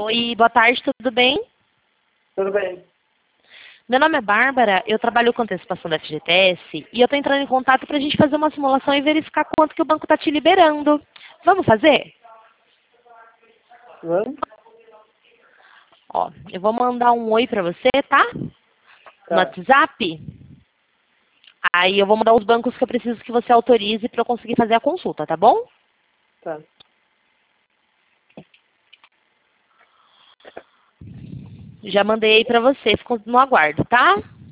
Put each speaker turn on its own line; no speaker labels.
Oi, boa tarde, tudo bem?
Tudo bem.
Meu nome é Bárbara, eu trabalho com antecipação da FGTS e eu estou entrando em contato para a gente fazer uma simulação e verificar quanto que o banco está te liberando. Vamos fazer?
Vamos?
Ó, eu vou mandar um oi para você, tá? No
Tá.
WhatsApp. Aí eu vou mandar os bancos que eu preciso que você autorize para eu conseguir fazer a consulta, tá bom?
Tá.
Já mandei aí para você, fico no aguardo, tá?